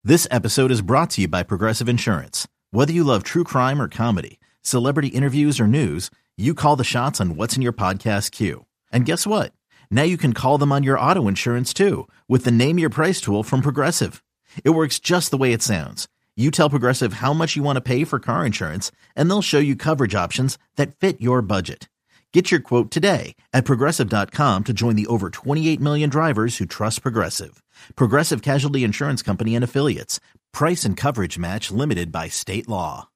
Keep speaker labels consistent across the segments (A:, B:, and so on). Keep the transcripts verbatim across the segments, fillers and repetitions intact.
A: This episode is brought to you by Progressive Insurance. Whether you love true crime or comedy, celebrity interviews or news, you call the shots on what's in your podcast queue. And guess what? Now you can call them on your auto insurance too with the Name Your Price tool from Progressive. It works just the way it sounds. You tell Progressive how much you want to pay for car insurance, and they'll show you coverage options that fit your budget. Get your quote today at Progressive dot com to join the over twenty-eight million drivers who trust Progressive. Progressive Casualty Insurance Company and Affiliates. Price and coverage match limited by state law.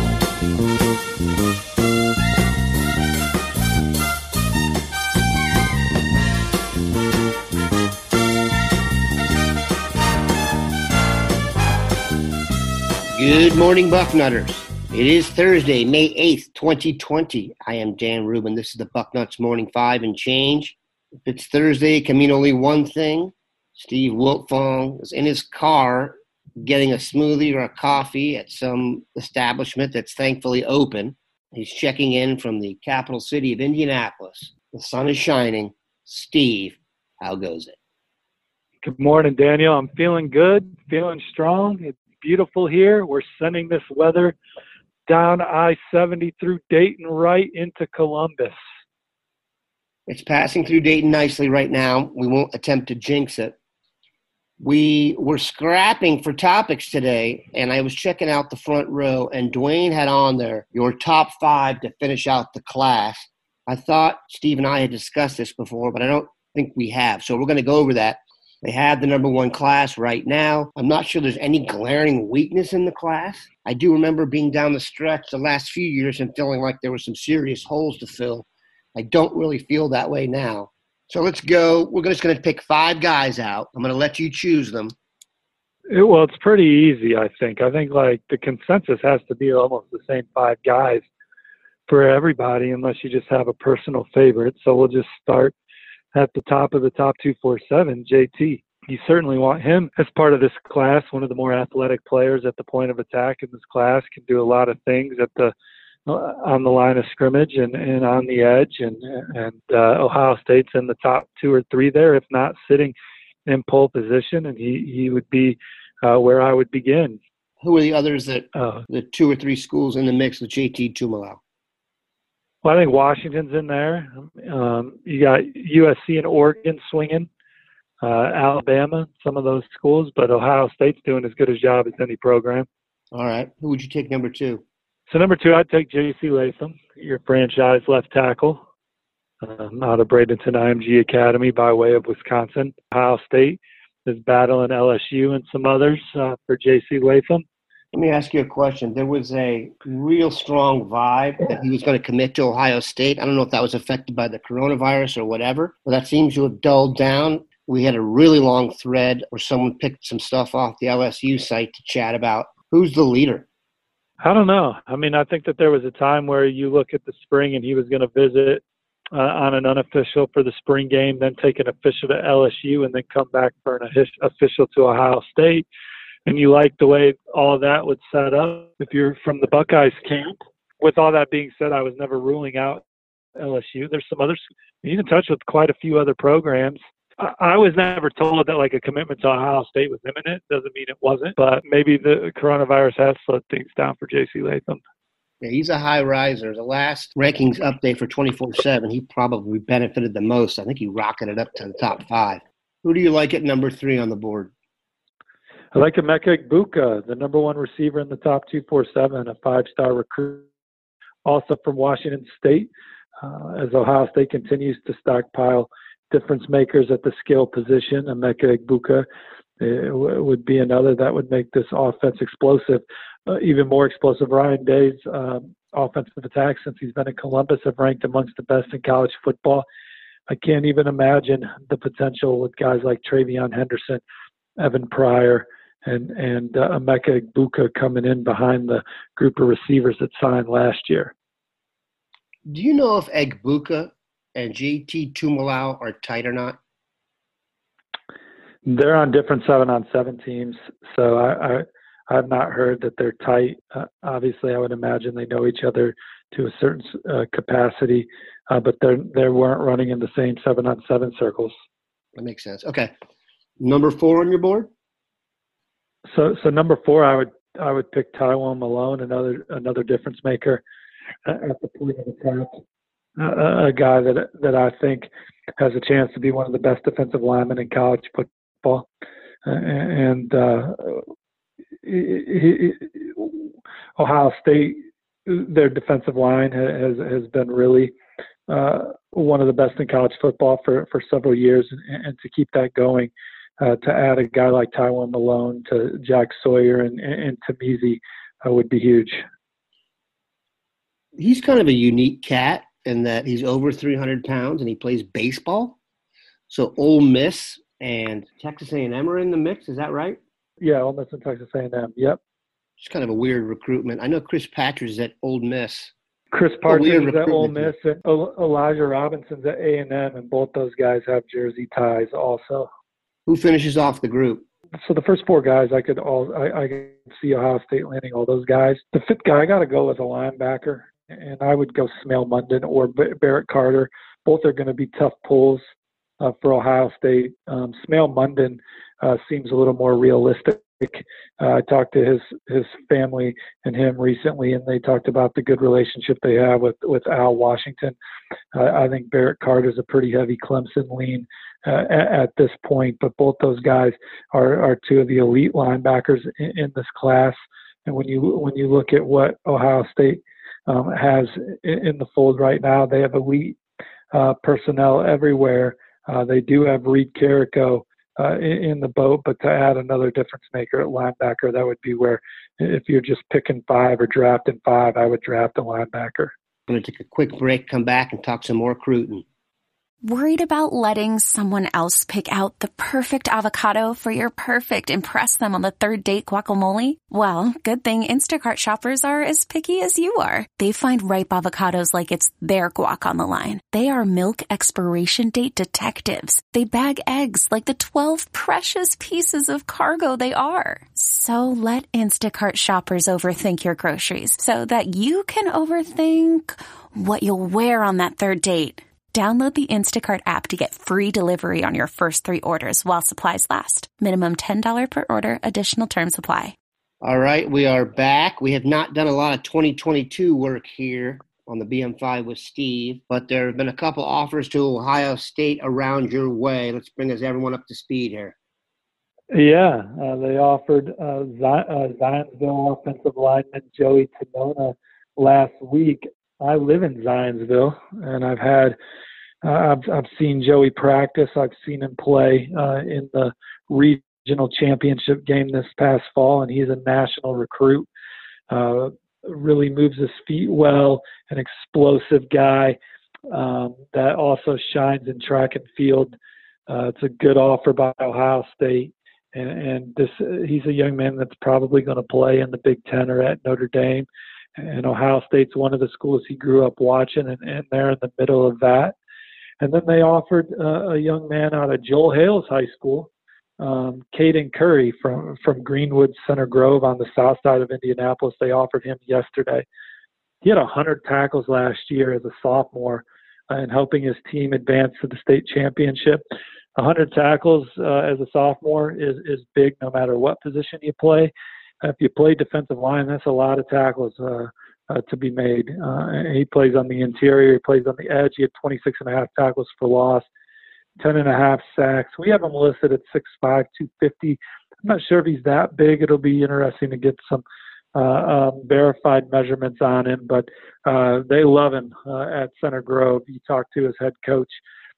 B: Good morning, Bucknutters. It is Thursday, May eighth, twenty twenty. I am Dan Rubin. This is the Bucknuts Morning Five and Change. If it's Thursday, it can mean only one thing. Steve Wiltfong is in his car getting a smoothie or a coffee at some establishment that's thankfully open. He's checking in from the capital city of Indianapolis. The sun is shining. Steve, how goes it?
C: Good morning, Daniel. I'm feeling good, feeling strong. It's beautiful here. We're sending this weather down I seventy through Dayton right into Columbus.
B: It's passing through Dayton nicely right now. We won't attempt to jinx it. We were scrapping for topics today, and I was checking out the front row, and Dwayne had on there your top five to finish out the class. I thought Steve and I had discussed this before, but I don't think we have. So we're going to go over that. They have the number one class right now. I'm not sure there's any glaring weakness in the class. I do remember being down the stretch the last few years and feeling like there were some serious holes to fill. I don't really feel that way now. So let's go. We're just going to pick five guys out. I'm going to let you choose them.
C: It, well, it's pretty easy, I think. I think, like, the consensus has to be almost the same five guys for everybody unless you just have a personal favorite. So we'll just start at the top of the top two forty-seven, J T. You certainly want him as part of this class. One of the more athletic players at the point of attack in this class, can do a lot of things at the uh, on the line of scrimmage and, and on the edge. And, and uh, Ohio State's in the top two or three there, if not sitting in pole position. And he, he would be uh, where I would begin.
B: Who are the others that
C: uh,
B: the two or three schools in the mix with J T Tuimoloau?
C: Well, I think Washington's in there. Um, you got U S C and Oregon swinging, uh, Alabama, some of those schools, but Ohio State's doing as good a job as any program.
B: All right. Who would you take number two?
C: So number two, I'd take J C Latham, your franchise left tackle, um, out of Bradenton I M G Academy by way of Wisconsin. Ohio State is battling L S U and some others uh, for J C Latham.
B: Let me ask you a question. There was a real strong vibe that he was going to commit to Ohio State. I don't know if that was affected by the coronavirus or whatever, but that seems to have dulled down. We had a really long thread where someone picked some stuff off the L S U site to chat about. Who's the leader?
C: I don't know. I mean, I think that there was a time where you look at the spring and he was going to visit uh, on an unofficial for the spring game, then take an official to L S U, and then come back for an official to Ohio State. And you like the way all of that would set up if you're from the Buckeyes camp. With all that being said, I was never ruling out L S U. There's some others. He's in touch with quite a few other programs. I, I was never told that, like, a commitment to Ohio State was imminent. Doesn't mean it wasn't. But maybe the coronavirus has slowed things down for J C Latham.
B: Yeah, he's a high riser. The last rankings update for twenty-four seven, he probably benefited the most. I think he rocketed up to the top five. Who do you like at number three on the board?
C: I like Emeka Egbuka, the number one receiver in the top two forty-seven, a five-star recruit, also from Washington State, uh, as Ohio State continues to stockpile difference makers at the skill position. Emeka Egbuka uh, w- would be another that would make this offense explosive, uh, even more explosive. Ryan Day's um, offensive attacks since he's been in Columbus have ranked amongst the best in college football. I can't even imagine the potential with guys like Travion Henderson, Evan Pryor, and and uh, Emeka Egbuka coming in behind the group of receivers that signed last year.
B: Do you know if Egbuka and J T Tuimoloau are tight or not?
C: They're on different seven-on-seven teams, so I, I I've not heard that they're tight. Uh, obviously, I would imagine they know each other to a certain uh, capacity, uh, but they they weren't running in the same seven-on-seven circles.
B: That makes sense. Okay, number four on your board.
C: So, so number four, I would I would pick Tywone Malone, another another difference maker at the point of attack. Uh, a guy that that I think has a chance to be one of the best defensive linemen in college football, uh, and uh, he, he, Ohio State, their defensive line has has been really uh, one of the best in college football for, for several years, and, and to keep that going, uh, to add a guy like Tywone Malone to Jack Sawyer and, and Tamizi uh, would be huge.
B: He's kind of a unique cat in that he's over three hundred pounds and he plays baseball. So Ole Miss and Texas A and M are in the mix. Is that right?
C: Yeah, Ole Miss and Texas A and M. Yep.
B: It's kind of a weird recruitment. I know Chris Patridge is at Ole Miss.
C: Chris Partridge is at Ole Miss, and Elijah Robinson's at A and M, and both those guys have Jersey ties also.
B: Who finishes off the group?
C: So the first four guys, I could all I, I could see Ohio State landing all those guys. The fifth guy, I got to go with a linebacker, and I would go Smail Mondon or Barrett Carter. Both are going to be tough pulls uh, for Ohio State. Um, Smail Mondon uh, seems a little more realistic. Uh, I talked to his his family and him recently, and they talked about the good relationship they have with, with Al Washington. Uh, I think Barrett Carter is a pretty heavy Clemson lean uh, at, at this point, but both those guys are, are two of the elite linebackers in, in this class. And when you when you look at what Ohio State um, has in, in the fold right now, they have elite uh, personnel everywhere. Uh, they do have Reed Carrico Uh, in, in the boat, but to add another difference maker at linebacker, that would be where, if you're just picking five or drafting five, I would draft a linebacker.
B: I'm going to take a quick break, come back, and talk some more Cruton.
D: Worried about letting someone else pick out the perfect avocado for your perfect impress them on the third date guacamole? Well, good thing Instacart shoppers are as picky as you are. They find ripe avocados like it's their guac on the line. They are milk expiration date detectives. They bag eggs like the twelve precious pieces of cargo they are. So let Instacart shoppers overthink your groceries so that you can overthink what you'll wear on that third date. Download the Instacart app to get free delivery on your first three orders while supplies last. Minimum ten dollars per order. Additional terms apply.
B: All right, we are back. We have not done a lot of twenty twenty-two work here on the B M five with Steve, but there have been a couple offers to Ohio State around your way. Let's bring us everyone up to speed here.
C: Yeah, uh, they offered uh, Z- uh, Zionsville offensive lineman Joey Tanona last week. I live in Zionsville, and I've had uh, I've I've seen Joey practice. I've seen him play uh, in the regional championship game this past fall, and he's a national recruit. Uh, really moves his feet well, an explosive guy um, that also shines in track and field. Uh, it's a good offer by Ohio State, and, and this uh, he's a young man that's probably going to play in the Big Ten or at Notre Dame. And Ohio State's one of the schools he grew up watching, and, and they're in the middle of that. And then they offered uh, a young man out of Joel Hales High School, um, Caden Curry from, from Greenwood Center Grove on the south side of Indianapolis. They offered him yesterday. He had one hundred tackles last year as a sophomore uh, and helping his team advance to the state championship. one hundred tackles uh, as a sophomore is, is big no matter what position you play. If you play defensive line, that's a lot of tackles uh, uh, to be made. Uh, he plays on the interior. He plays on the edge. He had twenty-six and a half tackles for loss, ten and a half sacks. We have him listed at six five, two fifty. I'm not sure if he's that big. It'll be interesting to get some uh, um, verified measurements on him, but uh, they love him uh, at Center Grove. You talked to his head coach,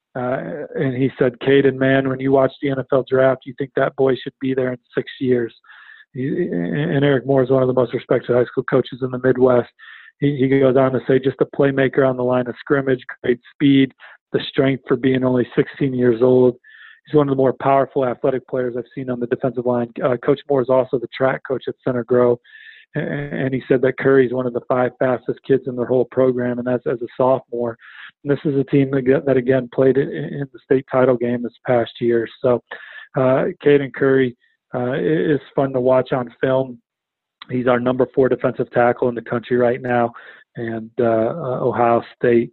C: uh, and he said, Caden, man, when you watch the N F L draft, you think that boy should be there in six years. He, and Eric Moore is one of the most respected high school coaches in the Midwest. He, he goes on to say just a playmaker on the line of scrimmage, great speed, the strength for being only sixteen years old. He's one of the more powerful athletic players I've seen on the defensive line. Uh, Coach Moore is also the track coach at Center Grove. And, and he said that Curry's one of the five fastest kids in their whole program, and that's as a sophomore. And this is a team that, that again, played in, in the state title game this past year. So uh, Caden Curry, Uh, it is fun to watch on film. He's our number four defensive tackle in the country right now, and uh, uh, Ohio State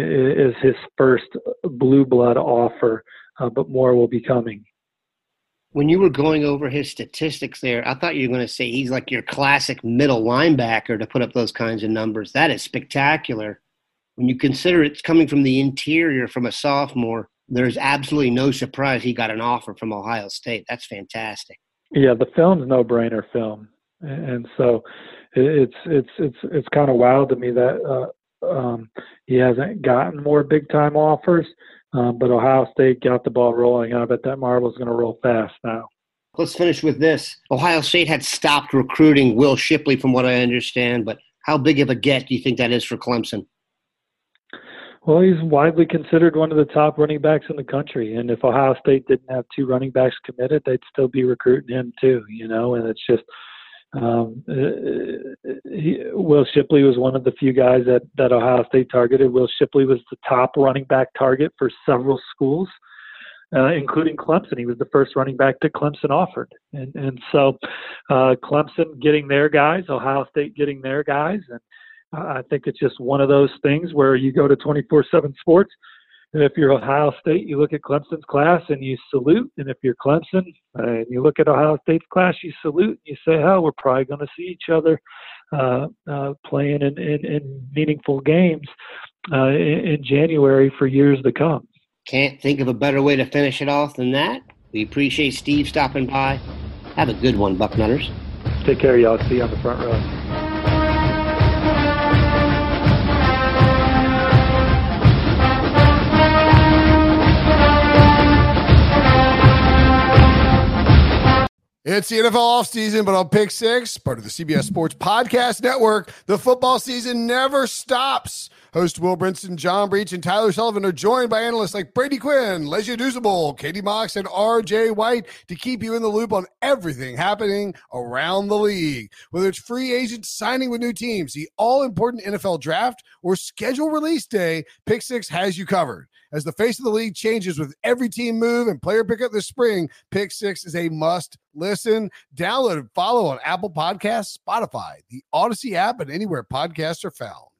C: is his first blue blood offer, uh, but more will be coming.
B: When you were going over his statistics there, I thought you were going to say he's like your classic middle linebacker to put up those kinds of numbers. That is spectacular. When you consider it's coming from the interior from a sophomore, there's absolutely no surprise he got an offer from Ohio State. That's fantastic.
C: Yeah, the film's no-brainer film. And so it's it's it's it's kind of wild to me that uh, um, he hasn't gotten more big-time offers. Um, but Ohio State got the ball rolling. I bet that marble's going to roll fast now.
B: Let's finish with this. Ohio State had stopped recruiting Will Shipley, from what I understand, but how big of a get do you think that is for Clemson?
C: Well, he's widely considered one of the top running backs in the country. And if Ohio State didn't have two running backs committed, they'd still be recruiting him too, you know, and it's just um, he, Will Shipley was one of the few guys that, that Ohio State targeted. Will Shipley was the top running back target for several schools, uh, including Clemson. He was the first running back that Clemson offered. And, and so uh, Clemson getting their guys, Ohio State getting their guys, and I think it's just one of those things where you go to twenty-four seven Sports, and if you're Ohio State, you look at Clemson's class and you salute. And if you're Clemson uh, and you look at Ohio State's class, you salute. And you say, oh, we're probably going to see each other uh, uh, playing in, in, in meaningful games uh, in, in January for years to come.
B: Can't think of a better way to finish it off than that. We appreciate Steve stopping by. Have a good one, Bucknutters.
C: Take care, y'all. See you on the front row.
E: It's the N F L offseason, but on Pick Six, part of the C B S Sports Podcast Network, the football season never stops. Host Will Brinson, John Breach, and Tyler Sullivan are joined by analysts like Brady Quinn, Lesia Dusable, Katie Mox, and R J White to keep you in the loop on everything happening around the league. Whether it's free agents signing with new teams, the all-important N F L draft, or schedule release day, Pick Six has you covered. As the face of the league changes with every team move and player pickup this spring, Pick Six is a must listen. Download and follow on Apple Podcasts, Spotify, the Odyssey app, and anywhere podcasts are found.